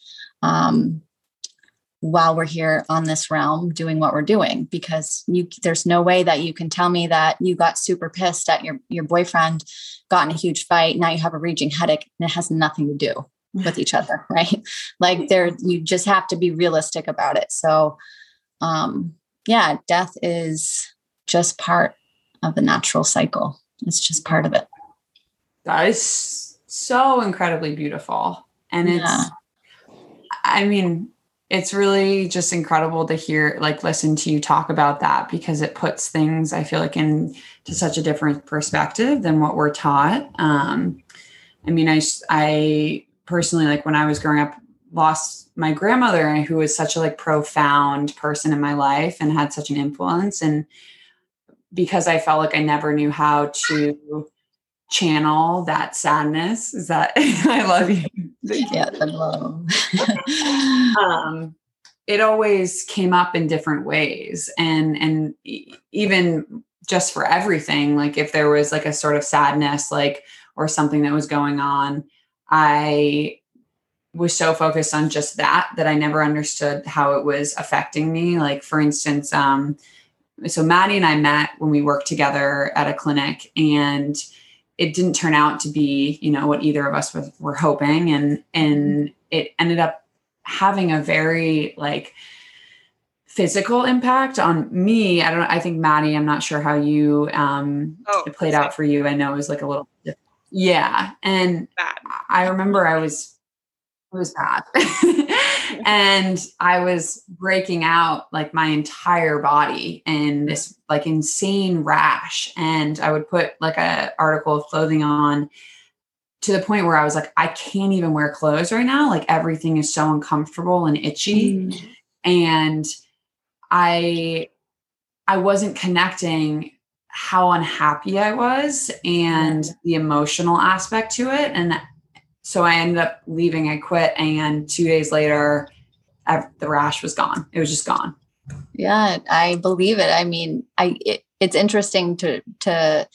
S3: While we're here on this realm doing what we're doing, because there's no way that you can tell me that you got super pissed at your boyfriend, got in a huge fight. Now you have a raging headache, and it has nothing to do with each other. Right. Like you just have to be realistic about it. So, death is just part of the natural cycle. It's just part of it.
S1: That is so incredibly beautiful. And it's really just incredible to listen to you talk about that, because it puts things, I feel like, into such a different perspective than what we're taught. I personally, like when I was growing up, lost my grandmother, who was such a profound person in my life and had such an influence. And because I felt like I never knew how to channel that sadness, is that I love you.
S3: Yeah, I love.
S1: It always came up in different ways, and even just for everything, like if there was like a sort of sadness, or something that was going on, I was so focused on just that I never understood how it was affecting me. Like for instance, so Maddie and I met when we worked together at a clinic, and it didn't turn out to be, what either of us were hoping. And it ended up having a very physical impact on me. I think Maddie, I'm not sure how you, it played out for you. I know it was a little, yeah. And
S2: bad.
S1: I remember it was bad. And I was breaking out my entire body in this insane rash. And I would put a article of clothing on to the point where I was I can't even wear clothes right now. Everything is so uncomfortable and itchy. And I wasn't connecting how unhappy I was and the emotional aspect to it. And so I ended up leaving. I quit. And 2 days later, the rash was gone. It was just gone.
S3: Yeah, I believe it. I mean, it's interesting to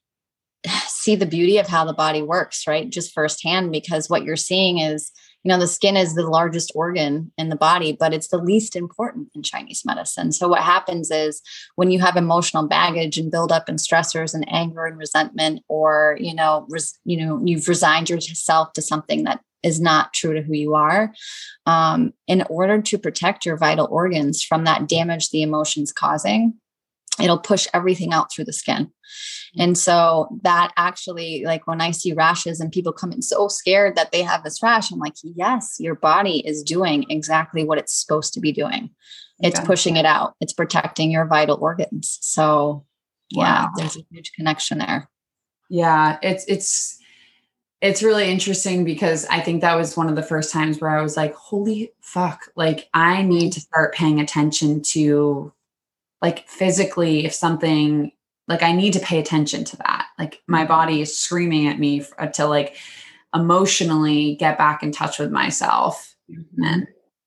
S3: see the beauty of how the body works, right? Just firsthand, because what you're seeing is, the skin is the largest organ in the body, but it's the least important in Chinese medicine. So what happens is when you have emotional baggage and buildup and stressors and anger and resentment, or, you've resigned yourself to something that is not true to who you are, in order to protect your vital organs from that damage the emotion's causing, it'll push everything out through the skin. And so that actually, when I see rashes and people come in so scared that they have this rash, I'm like, yes, your body is doing exactly what it's supposed to be doing. It's pushing it out. It's protecting your vital organs. So there's a huge connection there.
S1: Yeah. It's really interesting, because I think that was one of the first times where I was like, holy fuck, I need to start paying attention to physically, if something, I need to pay attention to that. My body is screaming at me to emotionally get back in touch with myself and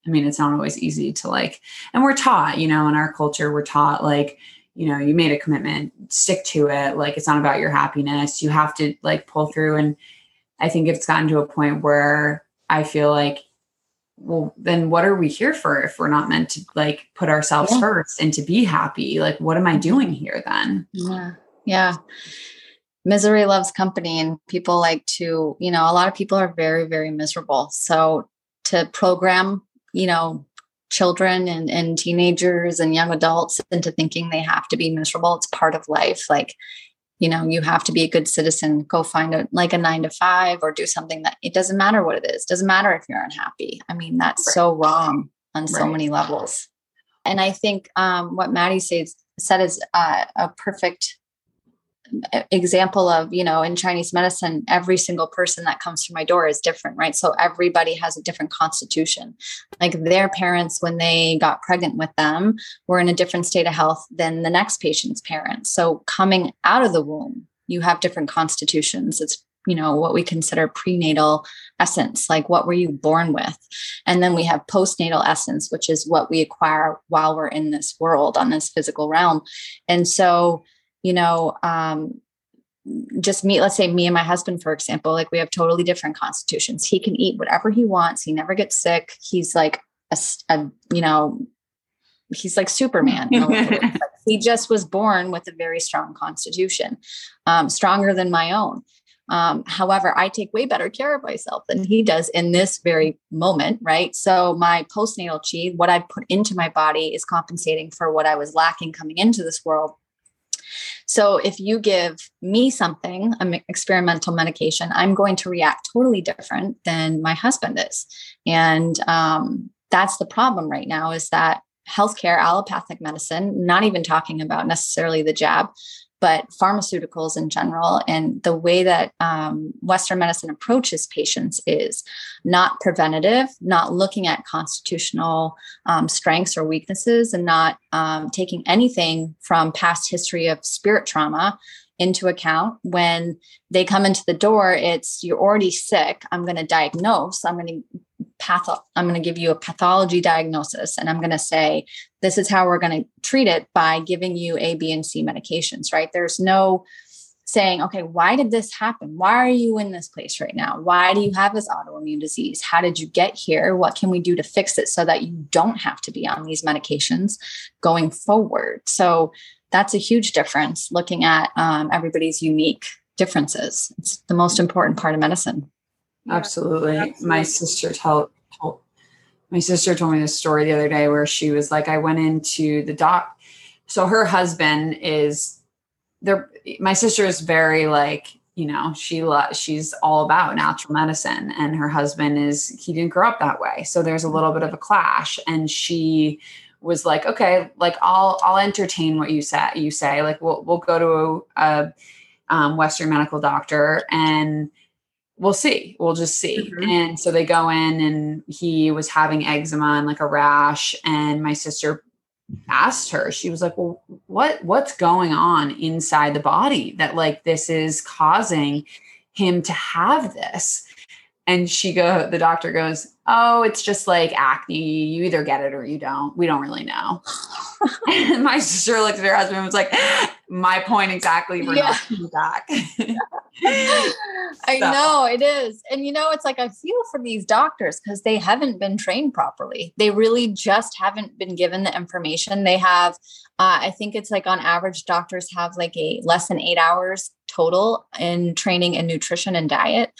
S1: I mean, it's not always easy to like, and we're taught, in our culture, we're taught like, you made a commitment, stick to it. Like, it's not about your happiness. You have to like pull through. And I think it's gotten to a point where I feel like, well, then what are we here for if we're not meant to like put ourselves first and to be happy? Like, what am I doing here then?
S3: Yeah. Yeah. Misery loves company, and people like to, a lot of people are very, very miserable. So to program, children and teenagers and young adults into thinking they have to be miserable, it's part of life. Like, you have to be a good citizen, go find a 9-to-5 or do something that it doesn't matter what it is. Doesn't matter if you're unhappy. I mean, that's so wrong on so many levels. And I think what Maddie said is a perfect example of, in Chinese medicine, every single person that comes through my door is different, right? So everybody has a different constitution. Like their parents, when they got pregnant with them, were in a different state of health than the next patient's parents. So coming out of the womb, you have different constitutions. It's, what we consider prenatal essence, like what were you born with? And then we have postnatal essence, which is what we acquire while we're in this world on this physical realm. And so, just let's say me and my husband, for example, like we have totally different constitutions. He can eat whatever he wants. He never gets sick. He's like, he's like Superman. He just was born with a very strong constitution, stronger than my own. However, I take way better care of myself than he does in this very moment, right? So my postnatal chi, what I put into my body is compensating for what I was lacking coming into this world. So if you give me something, an experimental medication, I'm going to react totally different than my husband is. And that's the problem right now, is that healthcare, allopathic medicine, not even talking about necessarily the jab, but pharmaceuticals in general, and the way that Western medicine approaches patients is not preventative, not looking at constitutional strengths or weaknesses, and not taking anything from past history of spirit trauma into account. When they come into the door, it's, you're already sick. I'm going to diagnose. I'm going to give you a pathology diagnosis, and I'm going to say, this is how we're going to treat it by giving you A, B, and C medications, right? There's no saying, okay, why did this happen? Why are you in this place right now? Why do you have this autoimmune disease? How did you get here? What can we do to fix it so that you don't have to be on these medications going forward? So that's a huge difference, looking at everybody's unique differences. It's the most important part of medicine.
S1: Absolutely. My sister told me this story the other day where she was like, I went into the doc. So her husband is there. My sister is very like, she's all about natural medicine, and her husband he didn't grow up that way. So there's a little bit of a clash, and she was like, okay, like I'll entertain what you say, like we'll go to a Western medical doctor and we'll see. We'll just see. Mm-hmm. And so they go in, and he was having eczema and like a rash. And my sister asked her, she was like, well, what's going on inside the body that like this is causing him to have this? And the doctor goes, oh, it's just like acne. You either get it or you don't. We don't really know. And my sister looked at her husband and was like, my point exactly. We're not coming back.
S3: I know it is. And it's like, I feel for these doctors because they haven't been trained properly. They really just haven't been given the information. They have, I think it's like on average, doctors have like a less than 8 hours total in training in nutrition and diet.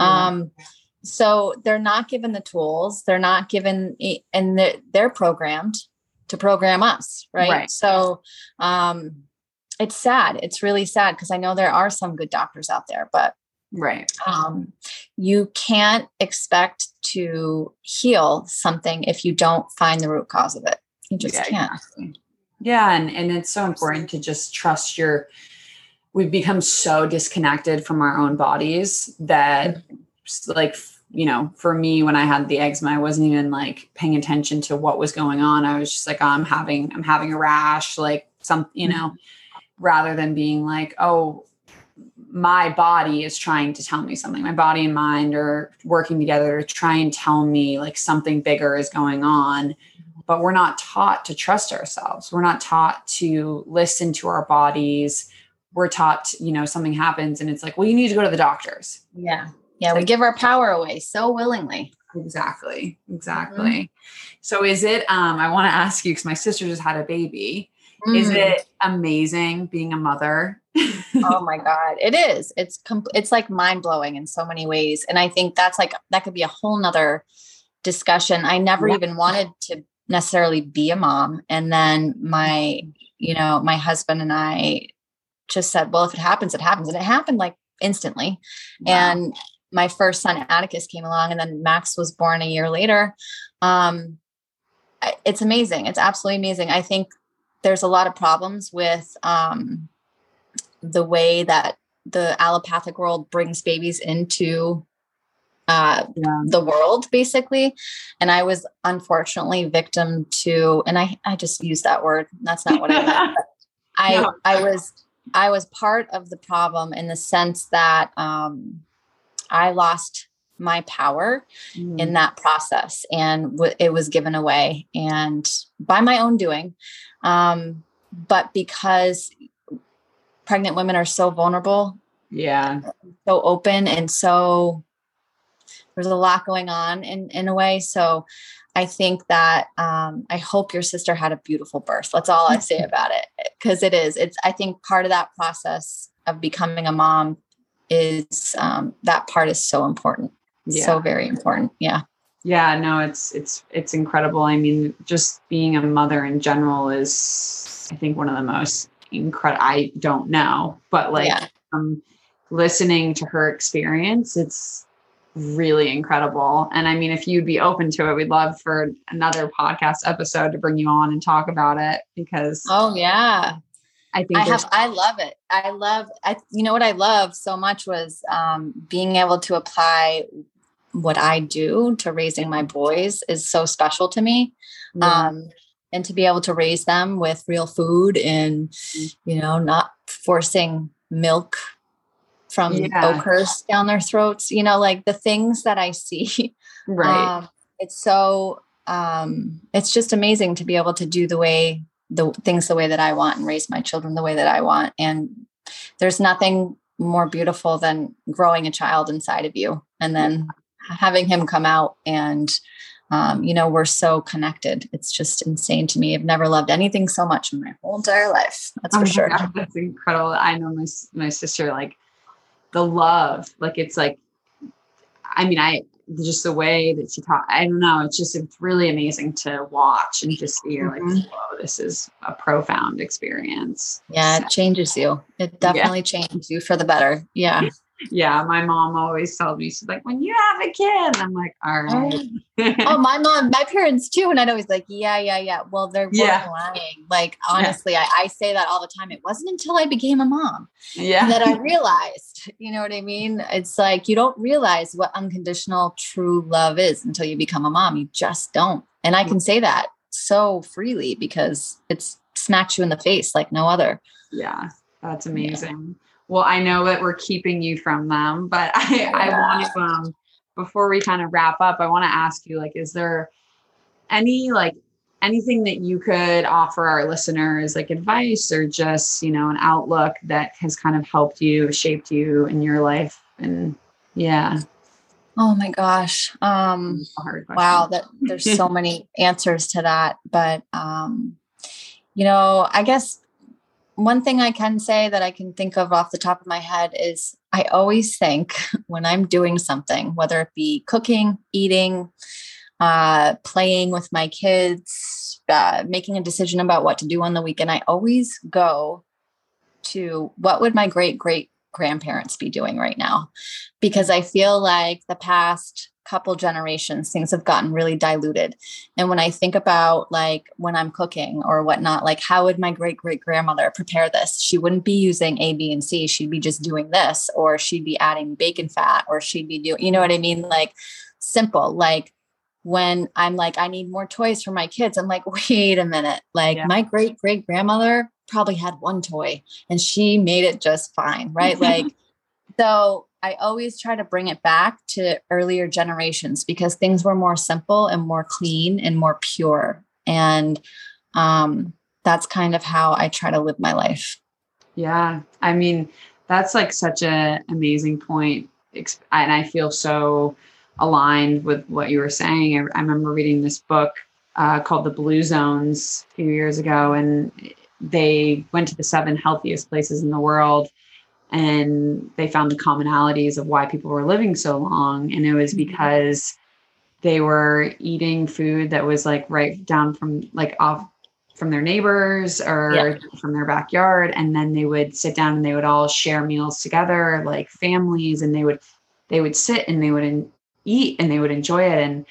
S3: So they're not given the tools, they're not given, and they're programmed to program us. Right. So, it's sad. It's really sad, because I know there are some good doctors out there, but you can't expect to heal something if you don't find the root cause of it. You just can't.
S1: Exactly. Yeah. And it's so important to just trust we've become so disconnected from our own bodies that like, for me, when I had the eczema, I wasn't even like paying attention to what was going on. I was just like, oh, I'm having a rash, like some, rather than being like, oh, my body is trying to tell me something. My body and mind are working together to try and tell me like something bigger is going on, but we're not taught to trust ourselves. We're not taught to listen to our bodies. We're taught, something happens and it's like, well, you need to go to the doctors.
S3: Yeah. Yeah. We give our power away so willingly.
S1: Exactly. Mm-hmm. So is it, I want to ask you, because my sister just had a baby. Is it amazing being a mother?
S3: Oh my God. It is. It's like mind blowing in so many ways. And I think that could be a whole nother discussion. I never even wanted to necessarily be a mom. And then my husband and I just said, well, if it happens, it happens. And it happened like instantly. Wow. And my first son, Atticus, came along, and then Max was born a year later. It's amazing. It's absolutely amazing. I think there's a lot of problems with the way that the allopathic world brings babies into the world, basically. And I was unfortunately victim to, and I just used that word. That's not what I meant. I was part of the problem in the sense that I lost my power in that process, and it was given away, and by my own doing. But because pregnant women are so vulnerable, so open, and so there's a lot going on in a way. So I think that, I hope your sister had a beautiful birth. That's all I say about it. Cause I think part of that process of becoming a mom is, that part is so important. Yeah. So very important. Yeah.
S1: Yeah, no, it's incredible. I mean, just being a mother in general is, I think, one of the most incredible, I don't know, but listening to her experience, it's really incredible. And I mean, if you'd be open to it, we'd love for another podcast episode to bring you on and talk about it, because I love it. You know what I love so much was being able to apply what I do to raising my boys is so special to me. Yeah. And to be able to raise them with real food and, not forcing milk from Oakhurst down their throats, like the things that I see. Right. It's so, it's just amazing to be able to do the things the way that I want and raise my children the way that I want. And there's nothing more beautiful than growing a child inside of you and then having him come out, and, we're so connected. It's just insane to me. I've never loved anything so much in my whole entire life. That's for sure. God, that's incredible. I know my sister, like the love, like, it's like, I mean, just the way that she taught, I don't know. It's really amazing to watch and just see, you're like, whoa, this is a profound experience.
S3: Yeah. It changes you. It definitely changes you for the better. Yeah.
S1: Yeah. My mom always tells me, she's like, when you have a kid, I'm like, all right.
S3: My parents too. And I'd always like, yeah. Well, they're lying. Like, honestly, I say that all the time. It wasn't until I became a mom that I realized, you know what I mean? It's like, you don't realize what unconditional true love is until you become a mom. You just don't. And I can say that so freely because it smacks you in the face like no other.
S1: Yeah. That's amazing. Yeah. Well, I know that we're keeping you from them, but I want to, before we kind of wrap up, I want to ask you, like, is there anything that you could offer our listeners, like advice or just, an outlook that has kind of helped you, shaped you in your life? And
S3: oh my gosh. Wow. There's so many answers to that, but, I guess one thing I can say that I can think of off the top of my head is I always think when I'm doing something, whether it be cooking, eating, playing with my kids, making a decision about what to do on the weekend, I always go to what would my great grandparents be doing right now? Because I feel like the past couple generations, things have gotten really diluted. And when I think about like when I'm cooking or whatnot, like how would my great grandmother prepare this? She wouldn't be using A, B, and C. She'd be just doing this, or she'd be adding bacon fat, or she'd be doing, you know what I mean? Like simple, like when I'm like, I need more toys for my kids. I'm like, wait a minute. Like my great grandmother probably had one toy and she made it just fine. Right. Like though I always try to bring it back to earlier generations because things were more simple and more clean and more pure. And that's kind of how I try to live my life.
S1: Yeah. I mean, that's like such an amazing point. And I feel so aligned with what you were saying. I remember reading this book called The Blue Zones a few years ago, and they went to the 7 healthiest places in the world, and they found the commonalities of why people were living so long. And it was because they were eating food that was like right down from like off from their neighbors or from their backyard. And then they would sit down and they would all share meals together, like families, and they would sit and they would eat and they would enjoy it. And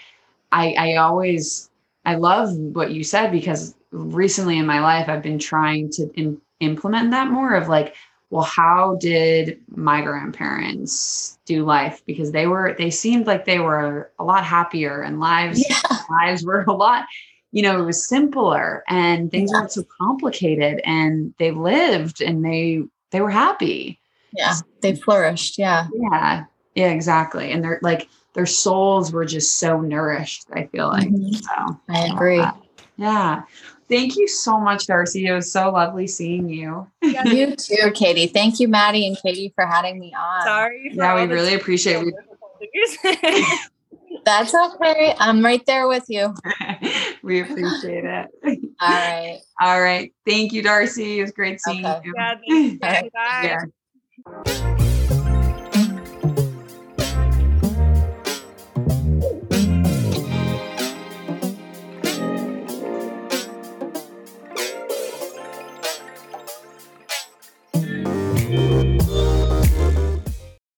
S1: I love what you said, because recently in my life, I've been trying to implement that more of like, well, how did my grandparents do life? Because they seemed like they were a lot happier, and lives were a lot, it was simpler and things weren't so complicated, and they lived and they were happy.
S3: Yeah. They flourished. Yeah.
S1: Yeah. Yeah, exactly. And their souls were just so nourished, I feel like. So
S3: I agree.
S1: Yeah. Thank you so much, Darcy. It was so lovely seeing you.
S3: You too, Katie. Thank you, Maddie and Katie, for having me on.
S2: Sorry.
S1: Yeah, we really appreciate it.
S3: That's okay. I'm right there with you.
S1: We appreciate it.
S3: All right.
S1: All right. Thank you, Darcy. It was great seeing you.
S2: Yeah, thanks.
S3: All right.
S2: Bye.
S1: Yeah.